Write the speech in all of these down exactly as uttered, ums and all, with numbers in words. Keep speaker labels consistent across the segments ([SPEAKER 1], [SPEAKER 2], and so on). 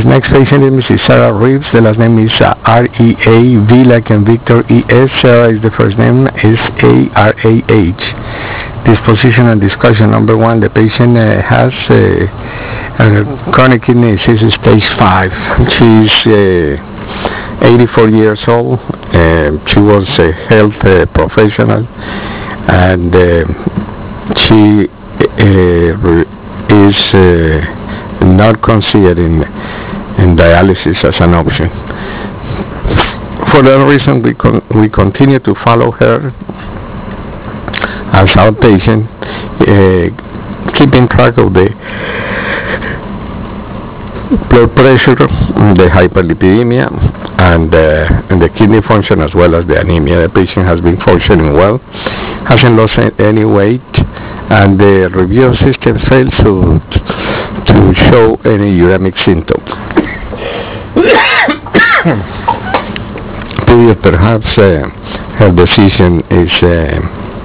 [SPEAKER 1] This next patient is Missus Sarah Reeves. The last name is uh, R E A V like in Victor E S. Sarah is the first name, is A R A H. Disposition and discussion. Number one, the patient uh, has uh, uh, chronic kidney disease stage five. She's uh, eighty-four years old. Uh, she was a health uh, professional, and uh, she uh, is uh, not considering in dialysis as an option. For that reason, we con- we continue to follow her as outpatient, uh, keeping track of the blood pressure, the hyperlipidemia, and, uh, and the kidney function as well as the anemia. The patient has been functioning well, hasn't lost any weight, and the review system failed to to show any uremic symptoms. Period. Perhaps uh, her decision is uh,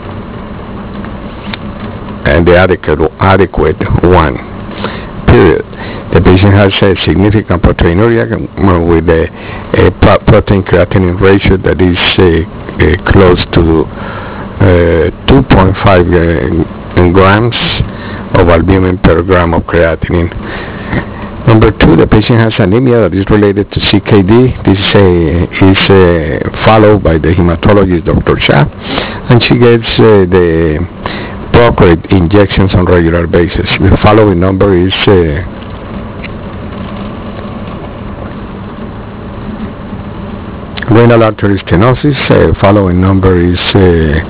[SPEAKER 1] and the adequate adequate one. Period. The patient has a significant proteinuria with a, a protein creatinine ratio that is uh, uh, close to uh, two point five uh, grams of albumin per gram of creatinine. Number two, the patient has anemia that is related to C K D. This uh, is uh, followed by the hematologist, Doctor Shah, and she gets uh, the Procrit injections on regular basis. The following number is uh, renal artery stenosis. Uh, following number is uh,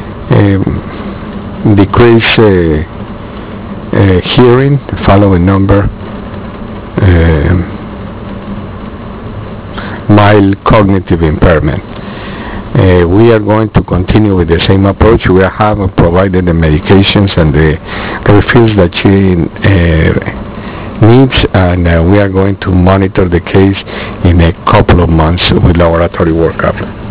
[SPEAKER 1] um, decreased uh, uh, hearing. The following number uh, mild cognitive impairment. Uh, we are going to continue with the same approach. We have provided the medications and the refills that she uh, needs, and uh, we are going to monitor the case in a couple of months with laboratory workup.